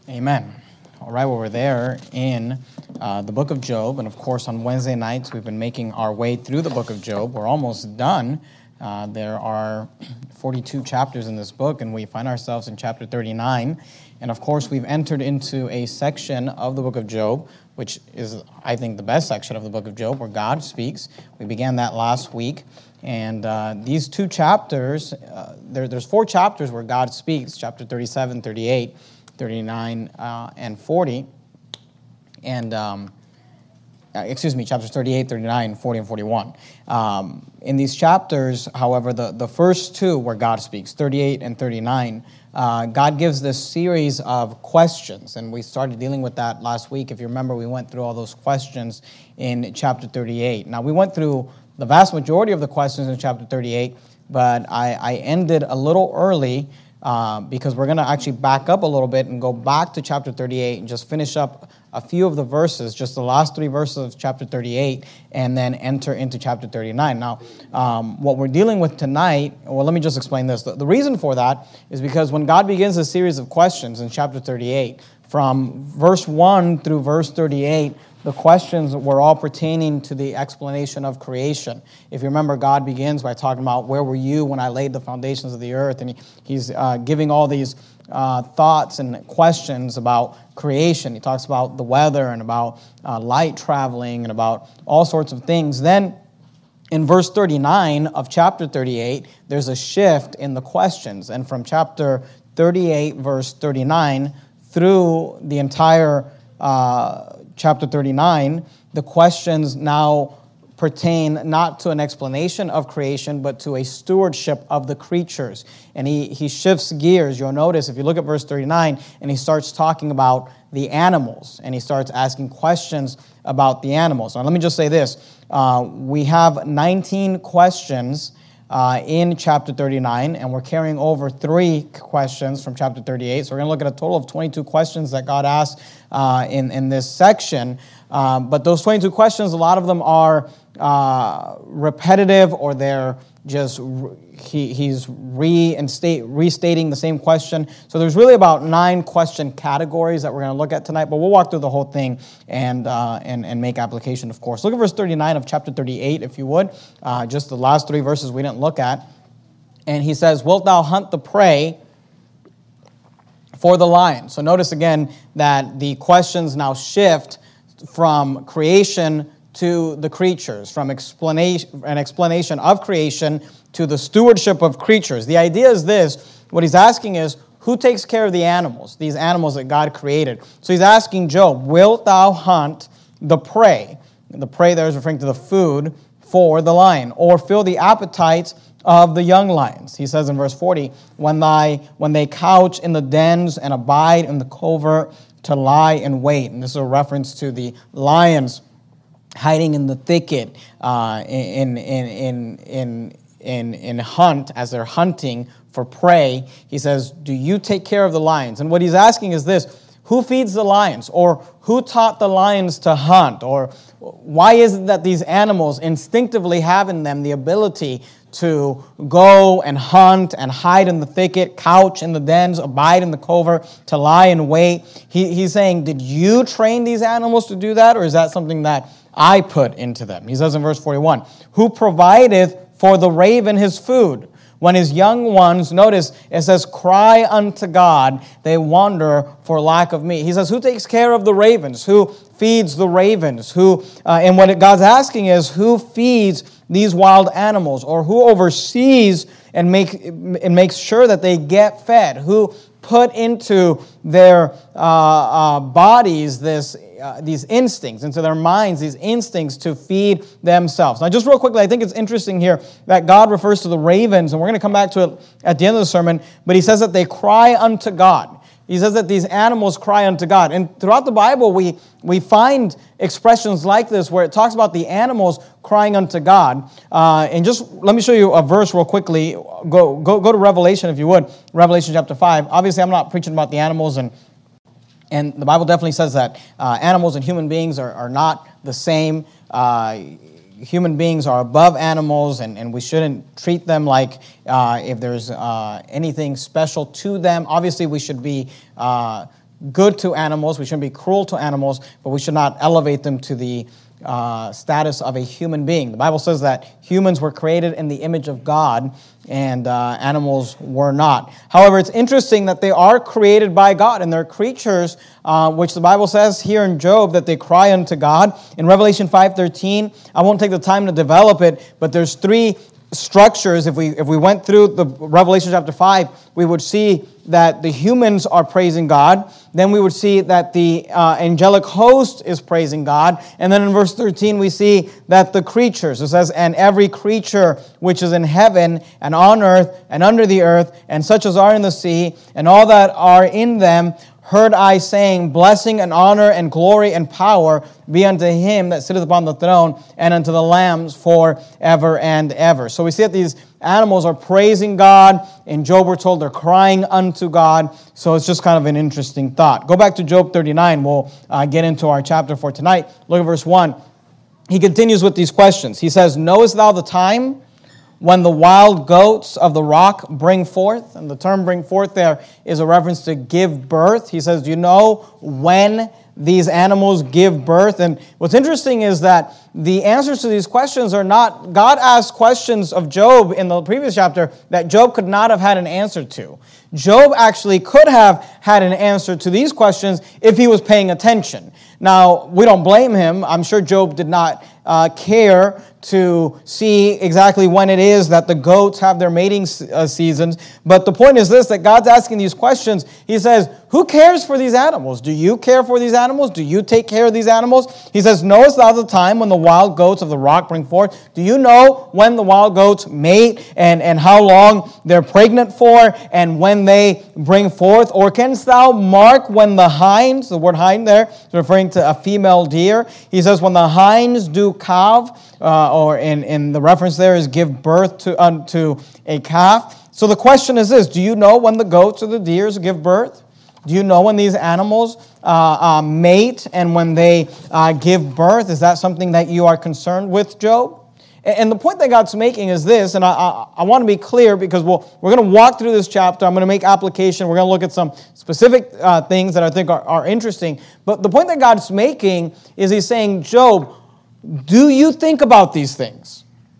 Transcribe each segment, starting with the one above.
Amen. All right, well, we're there in the book of Job. And of course, on Wednesday nights, we've been making our way through the book of Job. We're almost done. There are 42 chapters in this book, and we find ourselves in chapter 39. And of course, we've entered into a section of the book of Job, which is, I think, the best section of the book of Job, where God speaks. We began that last week. And these two chapters, there's 4 chapters where God speaks, chapter 37, 38, 39, and 40. And, chapters 38, 39, 40, and 41. In these chapters, however, the first 2 where God speaks, 38 and 39, God gives this series of questions, and we started dealing with that last week. If you remember, we went through all those questions in chapter 38. Now, we went through the vast majority of the questions in chapter 38, but I ended a little early because we're going to actually back up a little bit and go back to chapter 38 and just finish up a few of the verses, just the last 3 verses of chapter 38, and then enter into chapter 39. Now, what we're dealing with tonight, well, let me just explain this. The reason for that is because when God begins a series of questions in chapter 38, from verse 1 through verse 38, the questions were all pertaining to the explanation of creation. If you remember, God begins by talking about, where were you when I laid the foundations of the earth? And he's giving all these thoughts and questions about creation. He talks about the weather and about light traveling and about all sorts of things. Then in verse 39 of chapter 38, there's a shift in the questions. And from chapter 38, verse 39, through the entire chapter 39, the questions now pertain not to an explanation of creation, but to a stewardship of the creatures. And he shifts gears. You'll notice, if you look at verse 39, and he starts talking about the animals, and he starts asking questions about the animals. Now, let me just say this. We have 19 questions in chapter 39, and we're carrying over 3 questions from chapter 38. So we're going to look at a total of 22 questions that God asked in this section. But those 22 questions, a lot of them are repetitive, or they're just he's restating the same question. So there's really about 9 question categories that we're going to look at tonight, but we'll walk through the whole thing and make application, of course. Look at verse 39 of chapter 38, if you would. Just the last 3 verses we didn't look at. And he says, "Wilt thou hunt the prey for the lion?" So notice again that the questions now shift from creation to the creatures, from an explanation of creation to the stewardship of creatures. The idea is this: what he's asking is, who takes care of the animals, these animals that God created? So he's asking Job, wilt thou hunt the prey? The prey there is referring to the food for the lion, or fill the appetites of the young lions. He says in verse 40, when they couch in the dens and abide in the covert to lie in wait. And this is a reference to the lions hiding in the thicket in hunt, as they're hunting for prey. He says, do you take care of the lions? And what he's asking is this: who feeds the lions? Or who taught the lions to hunt? Or why is it that these animals instinctively have in them the ability to go and hunt and hide in the thicket, couch in the dens, abide in the covert, to lie in wait? He's saying, did you train these animals to do that, or is that something that I put into them? He says in verse 41, who provideth for the raven his food? When his young ones, notice, it says, cry unto God, they wander for lack of meat. He says, who takes care of the ravens? Who feeds the ravens? And what God's asking is, who feeds these wild animals? Or who oversees and makes sure that they get fed? Who put into their bodies these instincts, into their minds, these instincts to feed themselves? Now, just real quickly, I think it's interesting here that God refers to the ravens, and we're going to come back to it at the end of the sermon, but he says that they cry unto God. He says that these animals cry unto God. And throughout the Bible, we find expressions like this where it talks about the animals crying unto God. And just let me show you a verse real quickly. Go to Revelation, if you would. Revelation chapter 5. Obviously, I'm not preaching about the animals, and the Bible definitely says that animals and human beings are not the same. Human beings are above animals, and we shouldn't treat them like if there's anything special to them. Obviously, we should be good to animals. We shouldn't be cruel to animals, but we should not elevate them to the status of a human being. The Bible says that humans were created in the image of God, and animals were not. However, it's interesting that they are created by God, and they're creatures, which the Bible says here in Job that they cry unto God. In Revelation 5:13, I won't take the time to develop it, but there's three structures. If we went through the Revelation chapter 5, we would see that the humans are praising God. Then we would see that the angelic host is praising God. And then in verse 13, we see that the creatures, it says, and every creature which is in heaven and on earth and under the earth, and such as are in the sea, and all that are in them, heard I saying, blessing and honor and glory and power be unto him that sitteth upon the throne and unto the lambs forever and ever. So we see that these animals are praising God. In Job, we're told they're crying unto God. So it's just kind of an interesting thought. Go back to Job 39. We'll get into our chapter for tonight. Look at verse 1. He continues with these questions. He says, knowest thou the time when the wild goats of the rock bring forth? And the term bring forth there is a reference to give birth. He says, do you know when these animals give birth? And what's interesting is that the answers to these questions are not, God asked questions of Job in the previous chapter that Job could not have had an answer to. Job actually could have had an answer to these questions if he was paying attention. Now, we don't blame him. I'm sure Job did not care to see exactly when it is that the goats have their mating seasons. But the point is this, that God's asking these questions. He says, who cares for these animals? Do you care for these animals? Do you take care of these animals? He says, knowest thou the time when the wild goats of the rock bring forth? Do you know when the wild goats mate and how long they're pregnant for and when they bring forth? Or canst thou mark when the hinds, the word hind there is referring to a female deer. He says, when the hinds do calve, or in the reference there is give birth unto a calf. So the question is this, do you know when the goats or the deers give birth? Do you know when these animals mate and when they give birth? Is that something that you are concerned with, Job? And the point that God's making is this, and I want to be clear because we're going to walk through this chapter. I'm going to make application. We're going to look at some specific things that I think are interesting. But the point that God's making is he's saying, Job, do you think about these things?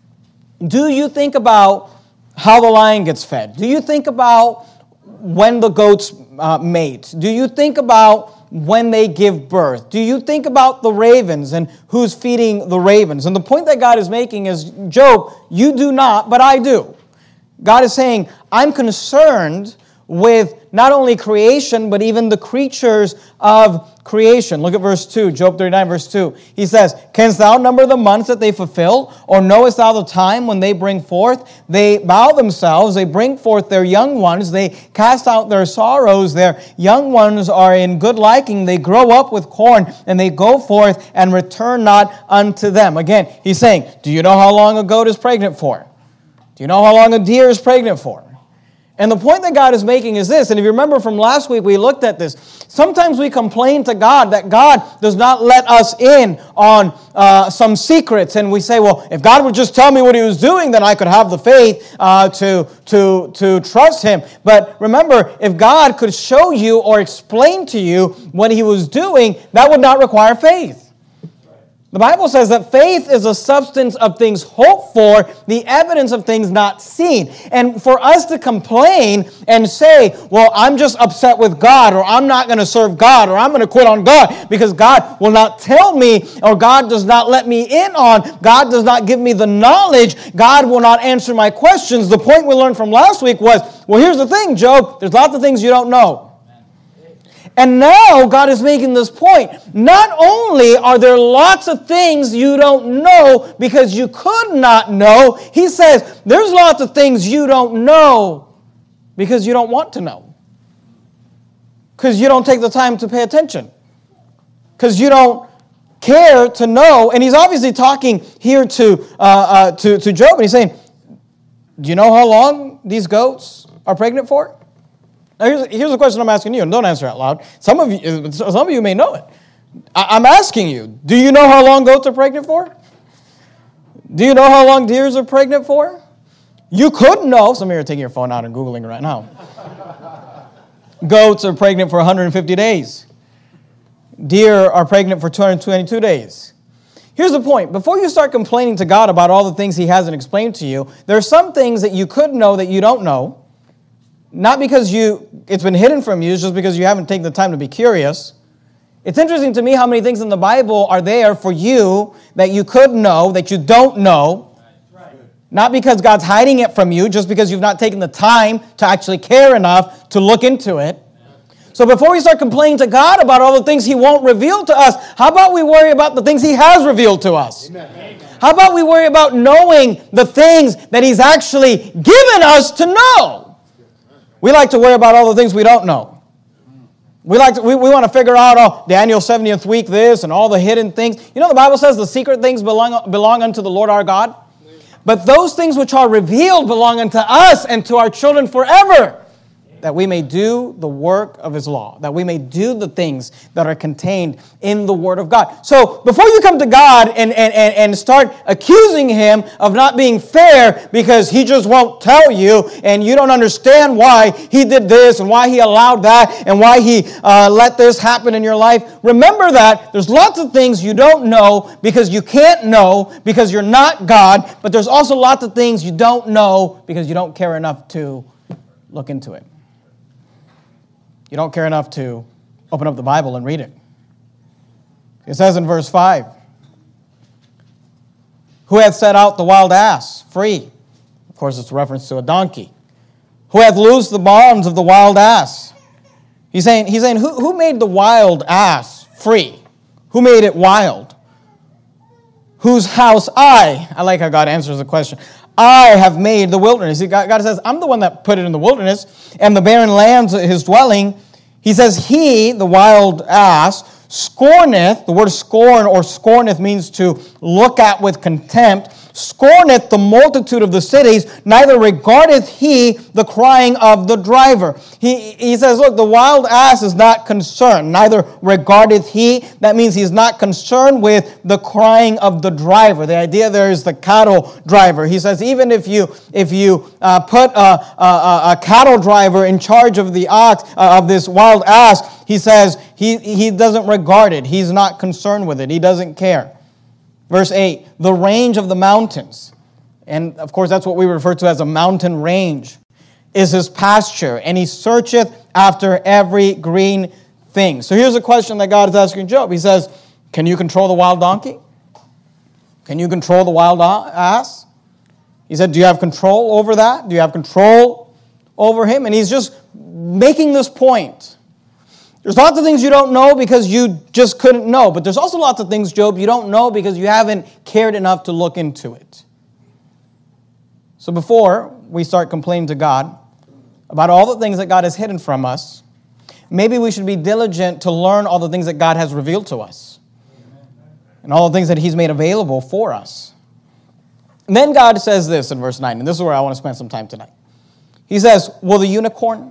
Do you think about how the lion gets fed? Do you think about when the goats mate? Do you think about when they give birth? Do you think about the ravens and who's feeding the ravens? And the point that God is making is, Job, you do not, but I do. God is saying, I'm concerned with not only creation, but even the creatures of creation. Look at verse 2, Job 39, verse 2. He says, canst thou number the months that they fulfill? Or knowest thou the time when they bring forth? They bow themselves, they bring forth their young ones, they cast out their sorrows, their young ones are in good liking, they grow up with corn, and they go forth and return not unto them. Again, he's saying, do you know how long a goat is pregnant for? Do you know how long a deer is pregnant for? And the point that God is making is this, and if you remember from last week, we looked at this. Sometimes we complain to God that God does not let us in on some secrets, and we say, well, if God would just tell me what He was doing, then I could have the faith to trust Him. But remember, if God could show you or explain to you what He was doing, that would not require faith. The Bible says that faith is a substance of things hoped for, the evidence of things not seen. And for us to complain and say, well, I'm just upset with God, or I'm not going to serve God, or I'm going to quit on God because God will not tell me, or God does not let me in on, God does not give me the knowledge, God will not answer my questions. The point we learned from last week was, well, here's the thing, Job, there's lots of things you don't know. And now God is making this point. Not only are there lots of things you don't know because you could not know, He says there's lots of things you don't know because you don't want to know. Because you don't take the time to pay attention. Because you don't care to know. And He's obviously talking here to Job, and He's saying, do you know how long these goats are pregnant for? Now, here's a question I'm asking you, and don't answer out loud. Some of you may know it. I'm asking you, do you know how long goats are pregnant for? Do you know how long deers are pregnant for? You could know. Some of you are taking your phone out and Googling right now. Goats are pregnant for 150 days. Deer are pregnant for 222 days. Here's the point. Before you start complaining to God about all the things He hasn't explained to you, there are some things that you could know that you don't know. Not because it's been hidden from you, it's just because you haven't taken the time to be curious. It's interesting to me how many things in the Bible are there for you that you could know, that you don't know. Not because God's hiding it from you, just because you've not taken the time to actually care enough to look into it. So before we start complaining to God about all the things He won't reveal to us, how about we worry about the things He has revealed to us? Amen. How about we worry about knowing the things that He's actually given us to know? We like to worry about all the things we don't know. We want to figure out, Daniel 70th week this and all the hidden things. You know the Bible says the secret things belong unto the Lord our God? But those things which are revealed belong unto us and to our children forever, that we may do the work of His law, that we may do the things that are contained in the Word of God. So before you come to God and start accusing Him of not being fair because He just won't tell you and you don't understand why He did this and why He allowed that and why He let this happen in your life, remember that there's lots of things you don't know because you can't know because you're not God, but there's also lots of things you don't know because you don't care enough to look into it. You don't care enough to open up the Bible and read it. It says in verse 5, who hath set out the wild ass free? Of course, it's a reference to a donkey. Who hath loosed the bonds of the wild ass? He's saying who made the wild ass free? Who made it wild? Whose house I like how God answers the question. I have made the wilderness. God says, I'm the one that put it in the wilderness, and the barren lands His dwelling. He says, He, the wild ass, scorneth, the word scorn or scorneth means to look at with contempt, scorneth the multitude of the cities, neither regardeth he the crying of the driver. He says, look, the wild ass is not concerned, neither regardeth he. That means he's not concerned with the crying of the driver. The idea there is the cattle driver. He says, even if you put a cattle driver in charge of the ox, of this wild ass, he says he doesn't regard it. He's not concerned with it. He doesn't care. Verse 8, the range of the mountains, and of course that's what we refer to as a mountain range, is His pasture, and He searcheth after every green thing. So here's a question that God is asking Job. He says, can you control the wild donkey? Can you control the wild ass? He said, do you have control over that? Do you have control over him? And he's just making this point. There's lots of things you don't know because you just couldn't know. But there's also lots of things, Job, you don't know because you haven't cared enough to look into it. So before we start complaining to God about all the things that God has hidden from us, maybe we should be diligent to learn all the things that God has revealed to us and all the things that He's made available for us. And then God says this in verse 9, and this is where I want to spend some time tonight. He says, will the unicorn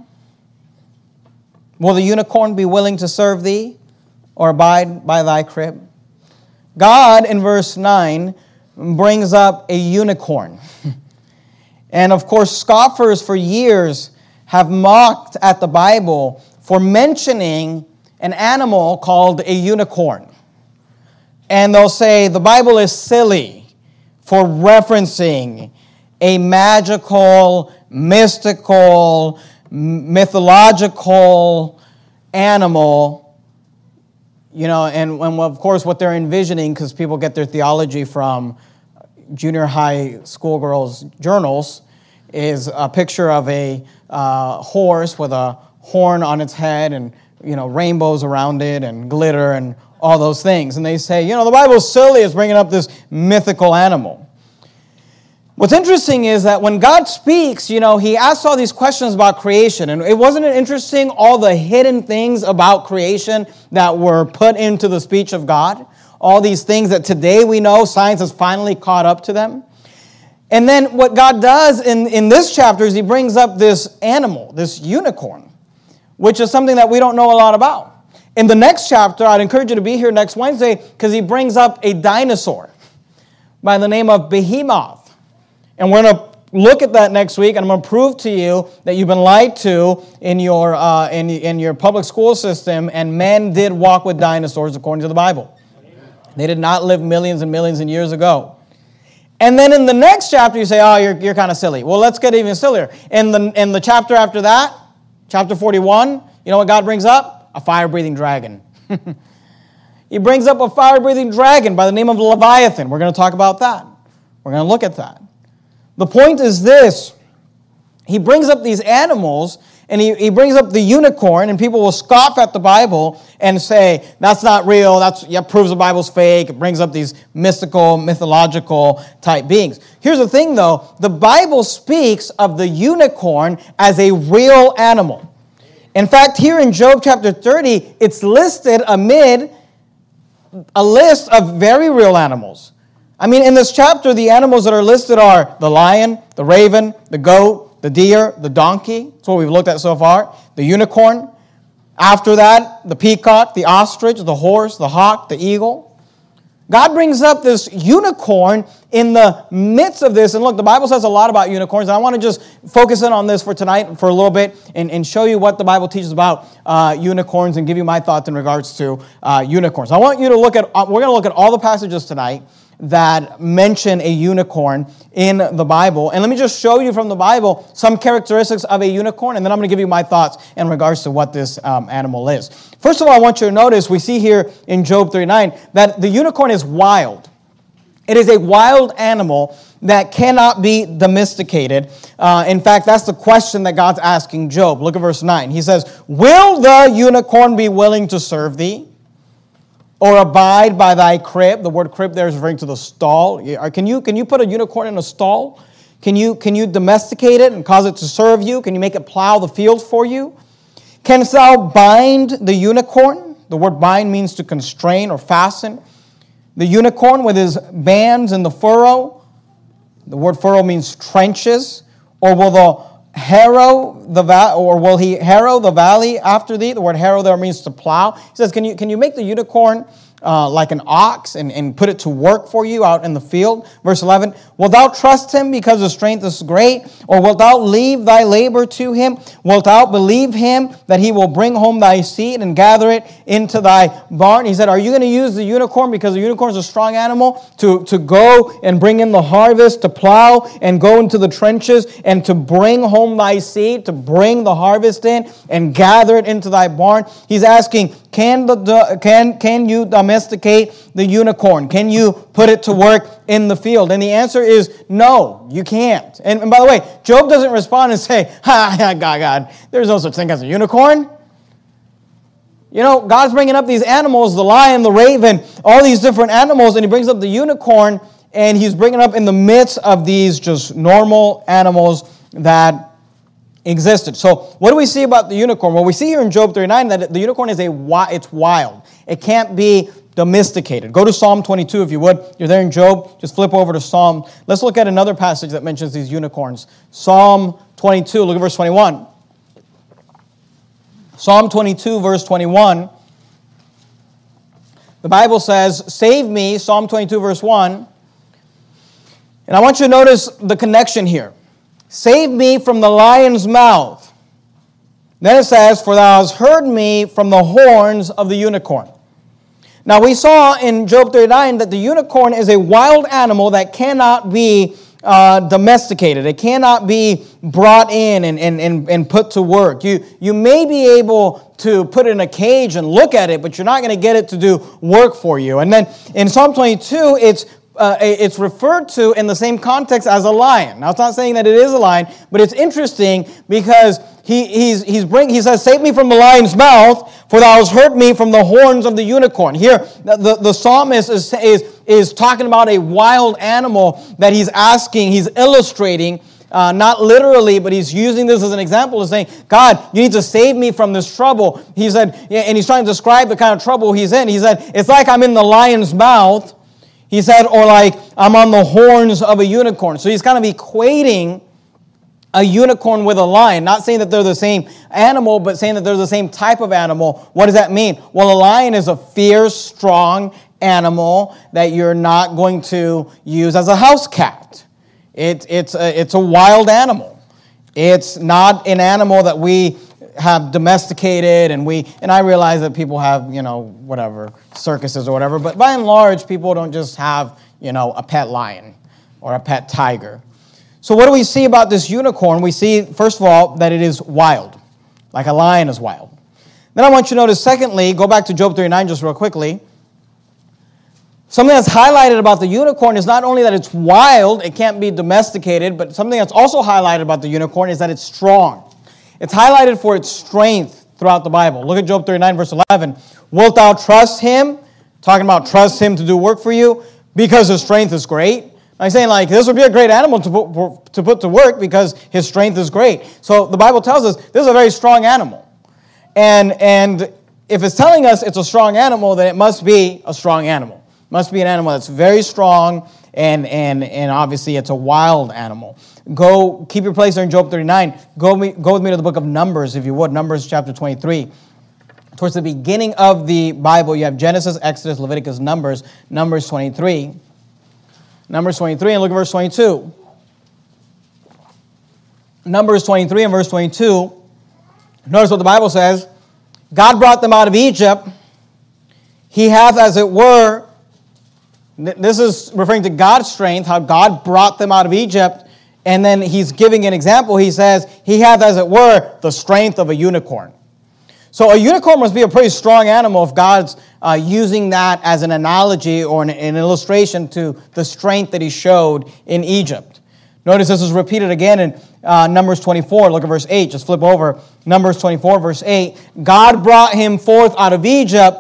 be willing to serve thee or abide by thy crib? God, in verse 9, brings up a unicorn. And of course, scoffers for years have mocked at the Bible for mentioning an animal called a unicorn. And they'll say the Bible is silly for referencing a magical, mystical, mythological animal, and of course what they're envisioning, because people get their theology from junior high schoolgirls' journals, is a picture of a horse with a horn on its head and, rainbows around it and glitter and all those things. And they say, the Bible's silly, it's bringing up this mythical animal. What's interesting is that when God speaks, He asks all these questions about creation. And it wasn't interesting all the hidden things about creation that were put into the speech of God? All these things that today we know science has finally caught up to them. And then what God does in this chapter is He brings up this animal, this unicorn, which is something that we don't know a lot about. In the next chapter, I'd encourage you to be here next Wednesday because He brings up a dinosaur by the name of Behemoth. And we're going to look at that next week, and I'm going to prove to you that you've been lied to in your public school system, and men did walk with dinosaurs according to the Bible. They did not live millions and millions of years ago. And then in the next chapter, you say, oh, you're kind of silly. Well, let's get even sillier. In the chapter after that, chapter 41, you know what God brings up? A fire-breathing dragon. He brings up a fire-breathing dragon by the name of Leviathan. We're going to talk about that. We're going to look at that. The point is this. He brings up these animals, and he brings up the unicorn, and people will scoff at the Bible and say, that's not real, that proves the Bible's fake. It brings up these mystical, mythological type beings. Here's the thing, though. The Bible speaks of the unicorn as a real animal. In fact, here in Job chapter 30, it's listed amid a list of very real animals. I mean, in this chapter, the animals that are listed are the lion, the raven, the goat, the deer, the donkey. That's what we've looked at so far. The unicorn. After that, the peacock, the ostrich, the horse, the hawk, the eagle. God brings up this unicorn in the midst of this. And look, the Bible says a lot about unicorns. And I want to just focus in on this for tonight for a little bit and show you what the Bible teaches about unicorns and give you my thoughts in regards to unicorns. I want you to look at, we're going to look at all the passages tonight that mention a unicorn in the Bible. And let me just show you from the Bible some characteristics of a unicorn, and then I'm going to give you my thoughts in regards to what this animal is. First of all, I want you to notice, we see here in Job 39, that the unicorn is wild. It is a wild animal that cannot be domesticated. In fact, that's the question that God's asking Job. Look at verse 9. He says, will the unicorn be willing to serve thee? Or abide by thy crib? The word crib there is referring to the stall. Can you put a unicorn in a stall? Can you domesticate it and cause it to serve you? Can you make it plow the field for you? Canst thou bind the unicorn? The word bind means to constrain or fasten. The unicorn with his bands in the furrow. The word furrow means trenches. Or will he harrow the valley after thee? The word harrow there means to plow. He says, can you make the unicorn like an ox and put it to work for you out in the field? Verse 11, wilt thou trust him because his strength is great? Or wilt thou leave thy labor to him? Wilt thou believe him that he will bring home thy seed and gather it into thy barn? He said, are you going to use the unicorn because the unicorn is a strong animal to go and bring in the harvest, to plow and go into the trenches and to bring home thy seed, to bring the harvest in and gather it into thy barn? He's asking, can you domesticate the unicorn? Can you put it to work in the field? And the answer is no, you can't. And by the way, Job doesn't respond and say, God, there's no such thing as a unicorn. You know, God's bringing up these animals, the lion, the raven, all these different animals, and he brings up the unicorn, and he's bringing it up in the midst of these just normal animals that existed. So what do we see about the unicorn? Well, we see here in Job 39 that the unicorn is it's wild. It can't be domesticated. Go to Psalm 22 if you would. You're there in Job. Just flip over to Psalm. Let's look at another passage that mentions these unicorns. Psalm 22, look at verse 21. Psalm 22, verse 21. The Bible says, save me, Psalm 22, verse 1. And I want you to notice the connection here. Save me from the lion's mouth. Then it says, for thou hast heard me from the horns of the unicorn. Now we saw in Job 39 that the unicorn is a wild animal that cannot be domesticated. It cannot be brought in and put to work. You may be able to put it in a cage and look at it, but you're not going to get it to do work for you. And then in Psalm 22, it's referred to in the same context as a lion. Now, it's not saying that it is a lion, but it's interesting because he says, save me from the lion's mouth, for thou hast heard me from the horns of the unicorn. Here, the psalmist is talking about a wild animal that he's illustrating, not literally, but he's using this as an example of saying, God, you need to save me from this trouble. He said, and he's trying to describe the kind of trouble he's in. He said, it's like I'm in the lion's mouth. He said, or like I'm on the horns of a unicorn. So he's kind of equating a unicorn with a lion. Not saying that they're the same animal, but saying that they're the same type of animal. What does that mean? Well, a lion is a fierce, strong animal that you're not going to use as a house cat. It's a wild animal. It's not an animal that we have domesticated, and I realize that people have, whatever, circuses or whatever, but by and large, people don't just have, a pet lion or a pet tiger. So what do we see about this unicorn? We see, first of all, that it is wild, like a lion is wild. Then I want you to notice, secondly, go back to Job 39 just real quickly. Something that's highlighted about the unicorn is not only that it's wild, it can't be domesticated, but something that's also highlighted about the unicorn is that it's strong. It's highlighted for its strength throughout the Bible. Look at Job 39, verse 11. Wilt thou trust him? Talking about trust him to do work for you because his strength is great. I'm saying this would be a great animal to put to work because his strength is great. So the Bible tells us this is a very strong animal. And if it's telling us it's a strong animal, then it must be a strong animal. It must be an animal that's very strong, and obviously it's a wild animal. Go, keep your place there in Job 39. Go with me to the book of Numbers, if you would. Numbers chapter 23. Towards the beginning of the Bible, you have Genesis, Exodus, Leviticus, Numbers 23. Numbers 23, and look at verse 22. Numbers 23 and verse 22. Notice what the Bible says. God brought them out of Egypt. He hath, as it were, this is referring to God's strength, how God brought them out of Egypt. And then he's giving an example. He says, he hath, as it were, the strength of a unicorn. So a unicorn must be a pretty strong animal if God's using that as an analogy or an illustration to the strength that he showed in Egypt. Notice this is repeated again in Numbers 24. Look at verse 8. Just flip over. Numbers 24, verse 8. God brought him forth out of Egypt.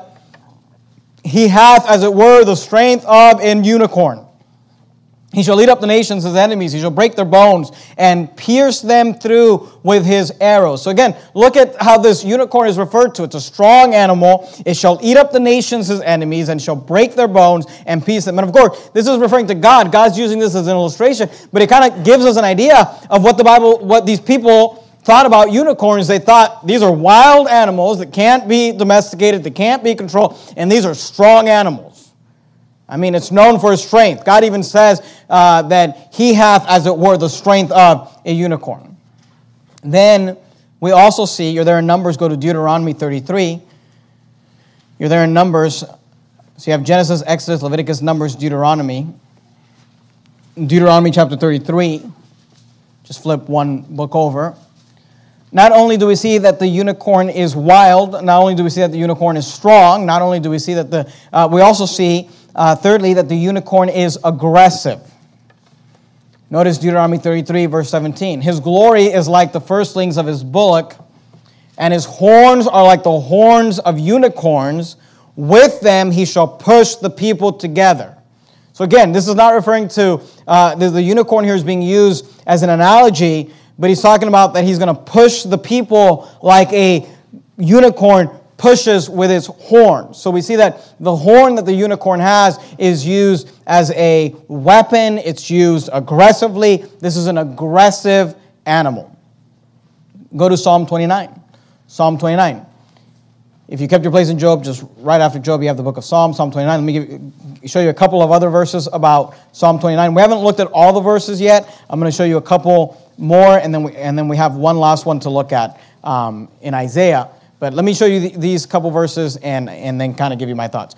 He hath, as it were, the strength of an unicorn. He shall lead up the nations, his enemies. He shall break their bones and pierce them through with his arrows. So again, look at how this unicorn is referred to. It's a strong animal. It shall eat up the nations, his enemies, and shall break their bones and pierce them. And of course, this is referring to God. God's using this as an illustration, but it kind of gives us an idea of what these people thought about unicorns. They thought these are wild animals that can't be domesticated, that can't be controlled, and these are strong animals. I mean, it's known for its strength. God even says that he hath, as it were, the strength of a unicorn. Then we also see, you're there in Numbers, go to Deuteronomy 33. You're there in Numbers. So you have Genesis, Exodus, Leviticus, Numbers, Deuteronomy. Deuteronomy chapter 33. Just flip one book over. Not only do we see that the unicorn is wild, not only do we see that the unicorn is strong, not only do we see that we also see, thirdly, that the unicorn is aggressive. Notice Deuteronomy 33, verse 17. His glory is like the firstlings of his bullock, and his horns are like the horns of unicorns. With them he shall push the people together. So again, this is not referring to, the unicorn here is being used as an analogy, but he's talking about that he's going to push the people like a unicorn pushes with its horn. So we see that the horn that the unicorn has is used as a weapon. It's used aggressively. This is an aggressive animal. Go to Psalm 29. Psalm 29. If you kept your place in Job, just right after Job, you have the book of Psalm 29. Let me show you a couple of other verses about Psalm 29. We haven't looked at all the verses yet. I'm going to show you a couple more, and then we have one last one to look at in Isaiah. But let me show you these couple verses and then kind of give you my thoughts.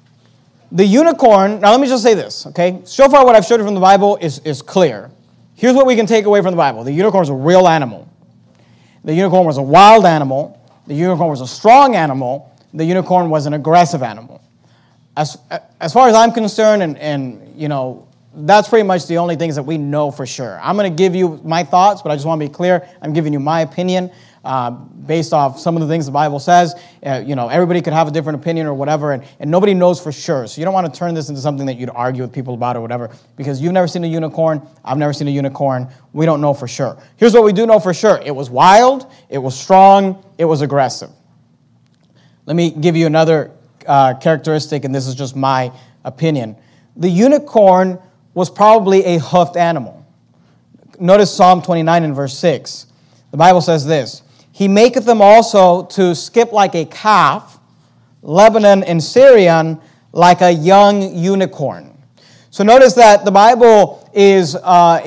The unicorn, now let me just say this, okay? So far what I've showed you from the Bible is clear. Here's what we can take away from the Bible. The unicorn is a real animal. The unicorn was a wild animal. The unicorn was a strong animal. The unicorn was an aggressive animal. As far as I'm concerned, and you know, that's pretty much the only things that we know for sure. I'm going to give you my thoughts, but I just want to be clear. I'm giving you my opinion based off some of the things the Bible says. You know, everybody could have a different opinion or whatever, and nobody knows for sure. So you don't want to turn this into something that you'd argue with people about or whatever, because you've never seen a unicorn. I've never seen a unicorn. We don't know for sure. Here's what we do know for sure. It was wild. It was strong. It was aggressive. Let me give you another characteristic, and this is just my opinion. The unicorn was probably a hoofed animal. Notice Psalm 29 and verse 6. The Bible says this, He maketh them also to skip like a calf, Lebanon and Syrian like a young unicorn. So notice that the Bible is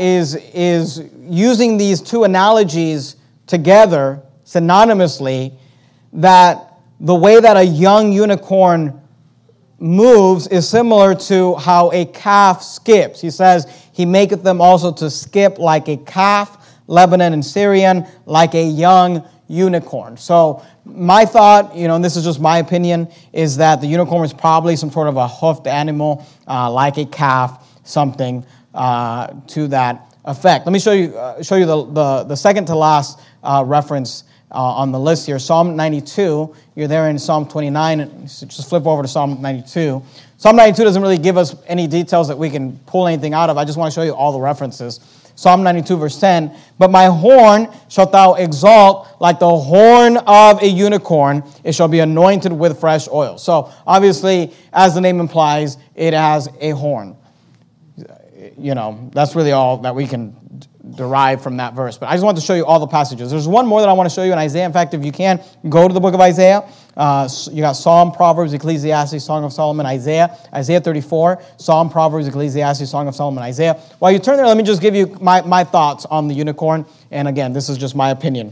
using these two analogies together synonymously, that the way that a young unicorn moves is similar to how a calf skips. He says, he maketh them also to skip like a calf, Lebanon and Syrian, like a young unicorn. So my thought, and this is just my opinion, is that the unicorn was probably some sort of a hoofed animal, like a calf, something to that effect. Let me show you the second to last reference on the list here. Psalm 92. You're there in Psalm 29. Just flip over to Psalm 92. Psalm 92 doesn't really give us any details that we can pull anything out of. I just want to show you all the references. Psalm 92, verse 10. But my horn shalt thou exalt like the horn of a unicorn. It shall be anointed with fresh oil. So obviously, as the name implies, it has a horn. That's really all that we can derive from that verse. But I just want to show you all the passages. There's one more that I want to show you in Isaiah. In fact, if you can, go to the book of Isaiah. You got Psalm, Proverbs, Ecclesiastes, Song of Solomon, Isaiah 34, Psalm, Proverbs, Ecclesiastes, Song of Solomon, Isaiah. While you turn there, let me just give you my thoughts on the unicorn. And again, this is just my opinion.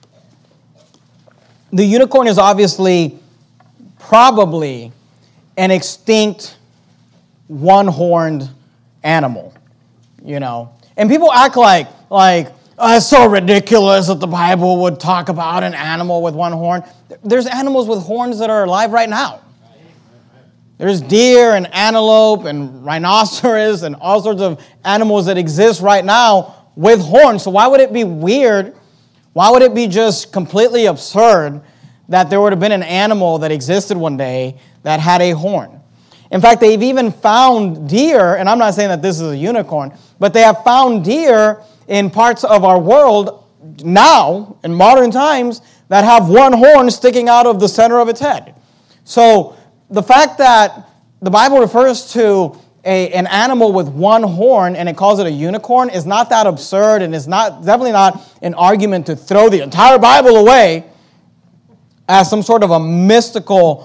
The unicorn is obviously probably an extinct one-horned animal, And people act like oh, it's so ridiculous that the Bible would talk about an animal with one horn. There's animals with horns that are alive right now. There's deer and antelope and rhinoceros and all sorts of animals that exist right now with horns. So why would it be weird? Why would it be just completely absurd that there would have been an animal that existed one day that had a horn? In fact, they've even found deer, and I'm not saying that this is a unicorn, but they have found deer in parts of our world now, in modern times, that have one horn sticking out of the center of its head. So the fact that the Bible refers to an animal with one horn and it calls it a unicorn is not that absurd, and it's definitely not an argument to throw the entire Bible away as some sort of a mystical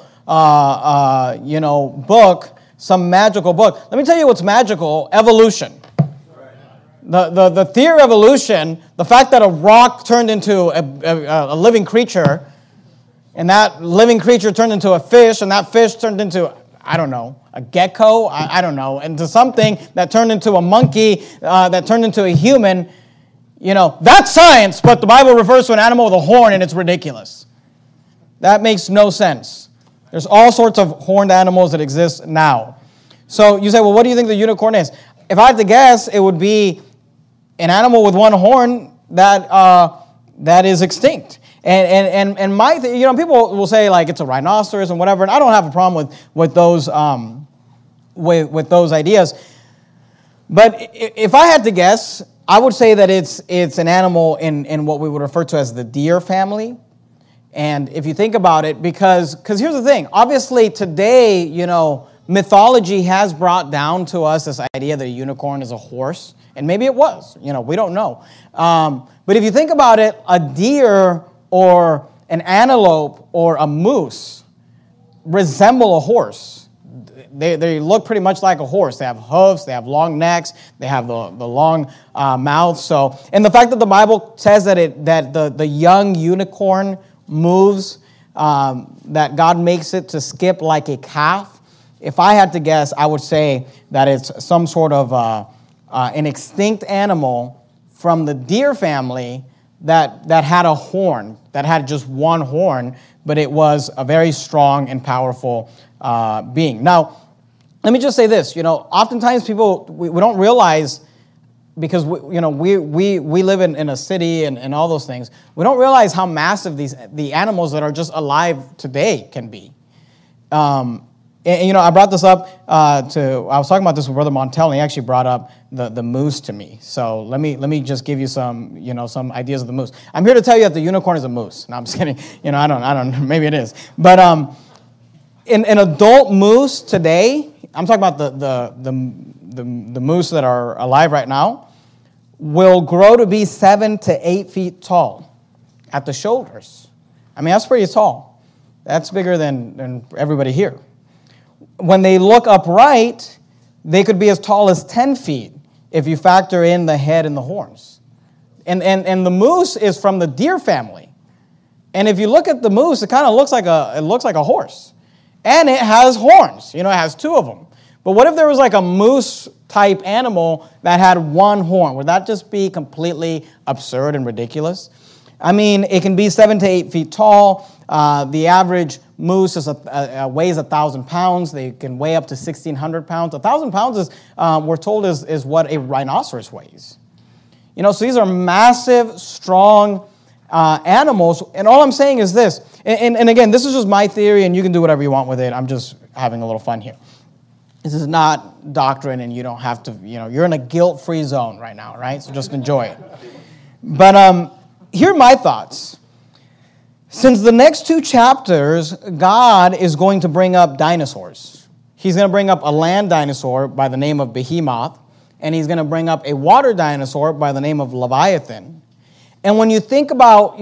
book, some magical book. Let me tell you what's magical: evolution. The theory of evolution, the fact that a rock turned into a living creature, and that living creature turned into a fish, and that fish turned into, I don't know, a gecko, I don't know, into something that turned into a monkey, that turned into a human, that's science, but the Bible refers to an animal with a horn, and it's ridiculous. That makes no sense. There's all sorts of horned animals that exist now. So you say, well, what do you think the unicorn is? If I had to guess, it would be an animal with one horn that is extinct. And my people will say like it's a rhinoceros and whatever, and I don't have a problem with those with those ideas. But if I had to guess, I would say that it's an animal in what we would refer to as the deer family. And if you think about it, because here's the thing, obviously today, mythology has brought down to us this idea that a unicorn is a horse, and maybe it was, we don't know. But if you think about it, a deer or an antelope or a moose resemble a horse. They look pretty much like a horse. They have hooves, they have long necks, they have the long mouths. So, and the fact that the Bible says that the young unicorn moves, that God makes it to skip like a calf. If I had to guess, I would say that it's some sort of an extinct animal from the deer family that had a horn, that had just one horn, but it was a very strong and powerful being. Now, let me just say this. Oftentimes people, we don't realize, because we live in a city and all those things, we don't realize how massive the animals that are just alive today can be. I brought this up I was talking about this with Brother Montel, and he actually brought up the moose to me. So let me just give you some ideas of the moose. I'm here to tell you that the unicorn is a moose. No, I'm just kidding. I don't. Maybe it is. But an adult moose today, I'm talking about the moose that are alive right now, will grow to be 7 to 8 feet tall at the shoulders. I mean, that's pretty tall. That's bigger than everybody here. When they look upright, they could be as tall as 10 feet if you factor in the head and the horns. And the moose is from the deer family. And if you look at the moose, it kind of looks like a horse. And it has horns. It has two of them. But what if there was like a moose-type animal that had one horn? Would that just be completely absurd and ridiculous? I mean, it can be 7 to 8 feet tall. The average moose weighs 1,000 pounds. They can weigh up to 1,600 pounds. 1,000 pounds is, we're told, is what a rhinoceros weighs. So these are massive, strong animals. And all I'm saying is this. And again, this is just my theory, and you can do whatever you want with it. I'm just having a little fun here. This is not doctrine, and you don't have to, you're in a guilt-free zone right now, right? So just enjoy it. But here are my thoughts. Since the next 2 chapters, God is going to bring up dinosaurs. He's going to bring up a land dinosaur by the name of Behemoth, and he's going to bring up a water dinosaur by the name of Leviathan. And when you think about,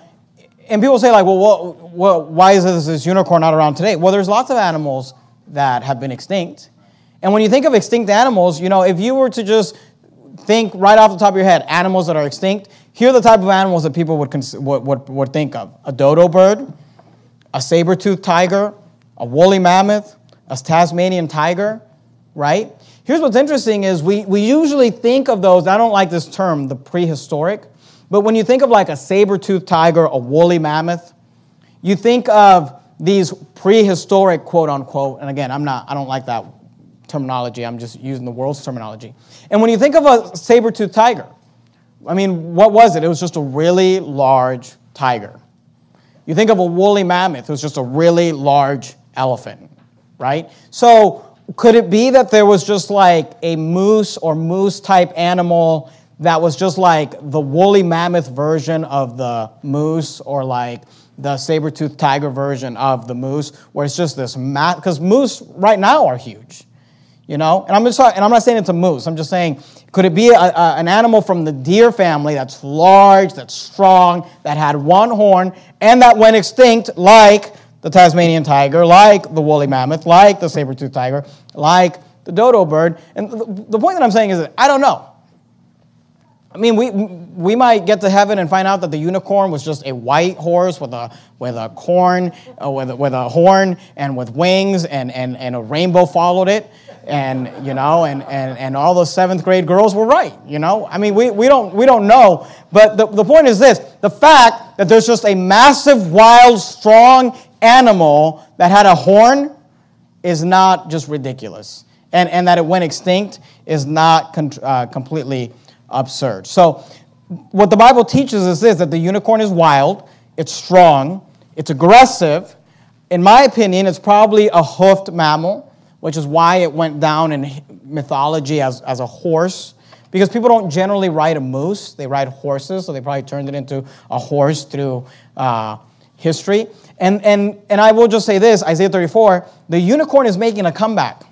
and people say like, well, why is this unicorn not around today? Well, there's lots of animals that have been extinct. And when you think of extinct animals, if you were to just think right off the top of your head, animals that are extinct, here are the type of animals that people would think of. A dodo bird, a saber-toothed tiger, a woolly mammoth, a Tasmanian tiger, right? Here's what's interesting is we usually think of those, I don't like this term, the prehistoric, but when you think of like a saber-toothed tiger, a woolly mammoth, you think of these prehistoric, quote unquote, and again, I don't like that terminology, I'm just using the world's terminology. And when you think of a saber-toothed tiger, I mean, what was it? It was just a really large tiger. You think of a woolly mammoth, it was just a really large elephant, right? So could it be that there was just like a moose or moose-type animal that was just like the woolly mammoth version of the moose, or like the saber-toothed tiger version of the moose, where it's just this because moose right now are huge, And I'm not saying it's a moose. I'm just saying, could it be an animal from the deer family that's large, that's strong, that had one horn, and that went extinct, like the Tasmanian tiger, like the woolly mammoth, like the saber-toothed tiger, like the dodo bird? And the point that I'm saying is that I don't know. I mean, we might get to heaven and find out that the unicorn was just a white horse with a horn and with wings, and a rainbow followed it, and all the 7th grade girls were right. I mean, we don't know, but the point is this: the fact that there's just a massive, wild, strong animal that had a horn is not just ridiculous, and that it went extinct is not completely absurd. So what the Bible teaches us is that the unicorn is wild, it's strong, it's aggressive. In my opinion, it's probably a hoofed mammal, which is why it went down in mythology as a horse. Because people don't generally ride a moose, they ride horses, so they probably turned it into a horse through history. And I will just say this, Isaiah 34, the unicorn is making a comeback.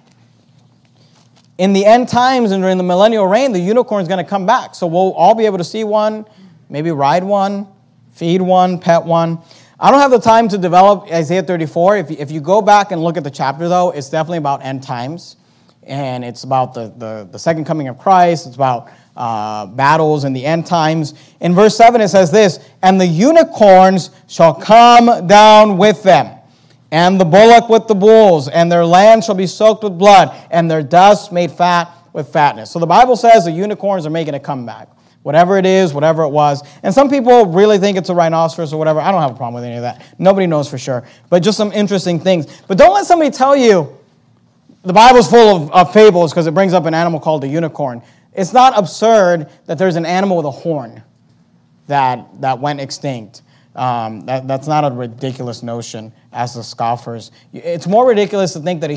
In the end times and during the millennial reign, the unicorn is going to come back. So we'll all be able to see one, maybe ride one, feed one, pet one. I don't have the time to develop Isaiah 34. If you go back and look at the chapter, though, it's definitely about end times. And it's about the second coming of Christ. It's about battles in the end times. In verse 7, it says this, "And the unicorns shall come down with them, and the bullock with the bulls, and their land shall be soaked with blood, and their dust made fat with fatness." So the Bible says the unicorns are making a comeback. Whatever it is, whatever it was. And some people really think it's a rhinoceros or whatever. I don't have a problem with any of that. Nobody knows for sure. But just some interesting things. But don't let somebody tell you the Bible's full of fables because it brings up an animal called a unicorn. It's not absurd that there's an animal with a horn that went extinct. That's not a ridiculous notion, as the scoffers. It's more ridiculous to think that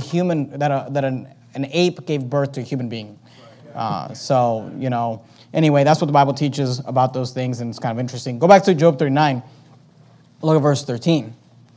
an ape gave birth to a human being. Anyway, that's what the Bible teaches about those things, and it's kind of interesting. Go back to Job 39. Look at verse 13.